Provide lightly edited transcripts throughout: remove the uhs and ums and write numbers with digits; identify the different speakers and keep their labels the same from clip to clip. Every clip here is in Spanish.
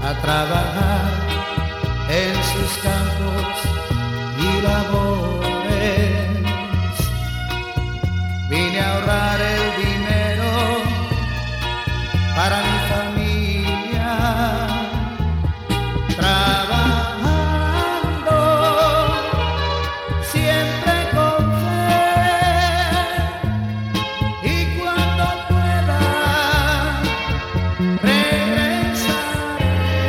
Speaker 1: a trabajar en sus campos y labores. Vine a ahorrar el dinero para mi familia, trabajando siempre con fe, y cuando pueda regresaré.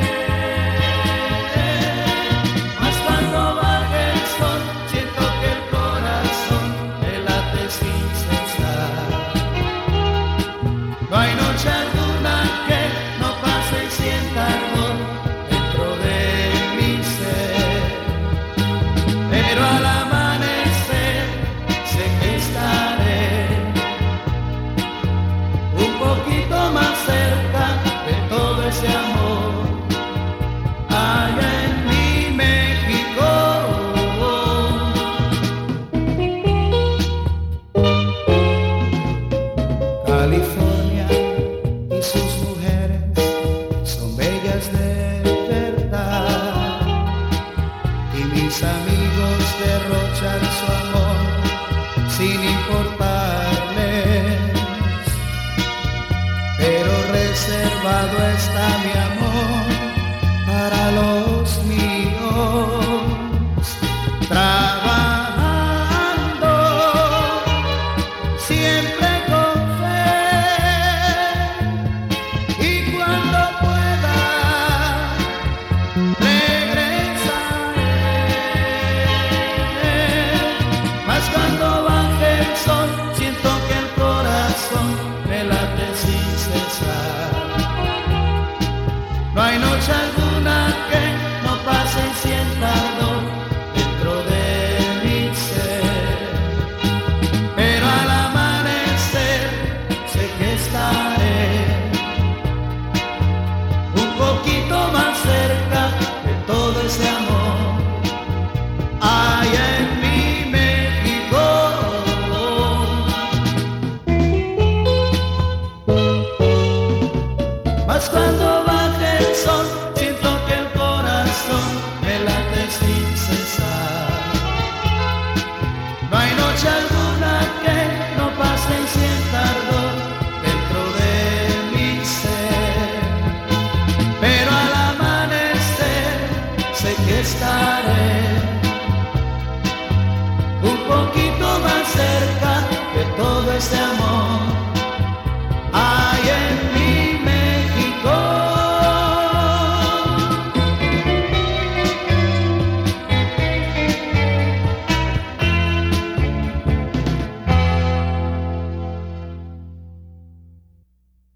Speaker 1: Mas cuando baje el sol siento que el corazón me late sin cesar. No hay noche alguna que no pase y sienta ardor dentro de mi ser, pero al amanecer sé que estaré un poquito más cerca de todo ese amor allá en mi México. California y sus mujeres son bellas de verdad, y mis amigos derrochan su amor sin importarles, pero reservado está mi amor para los míos, trabajando siempre con fe, y cuando pueda regresaré. Mas cuando baje el sol siento que el corazón me late sin cesar. No hay noche alguna que no pase y sienta ardor dentro de mi ser, pero al amanecer sé que estaré un poquito más cerca de todo ese amor allá en mi México. Mas cuando baje el sol